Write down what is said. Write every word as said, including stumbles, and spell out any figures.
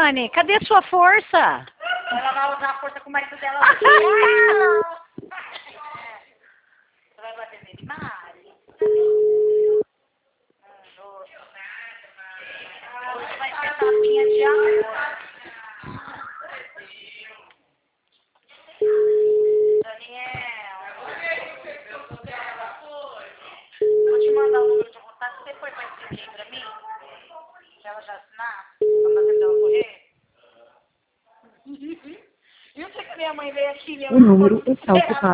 Dani? Cadê a sua força? Ela vai usar a força com o marido dela. Você vai bater nele, Mari? Hoje vai ser tapinha de amor. Daniel. Vou te mandar o número de contato. Você foi pra escrever pra mim? Pra ela já assinar? Pra fazer ela correr? E o que que minha mãe veio aqui? Minha O número está ocupado.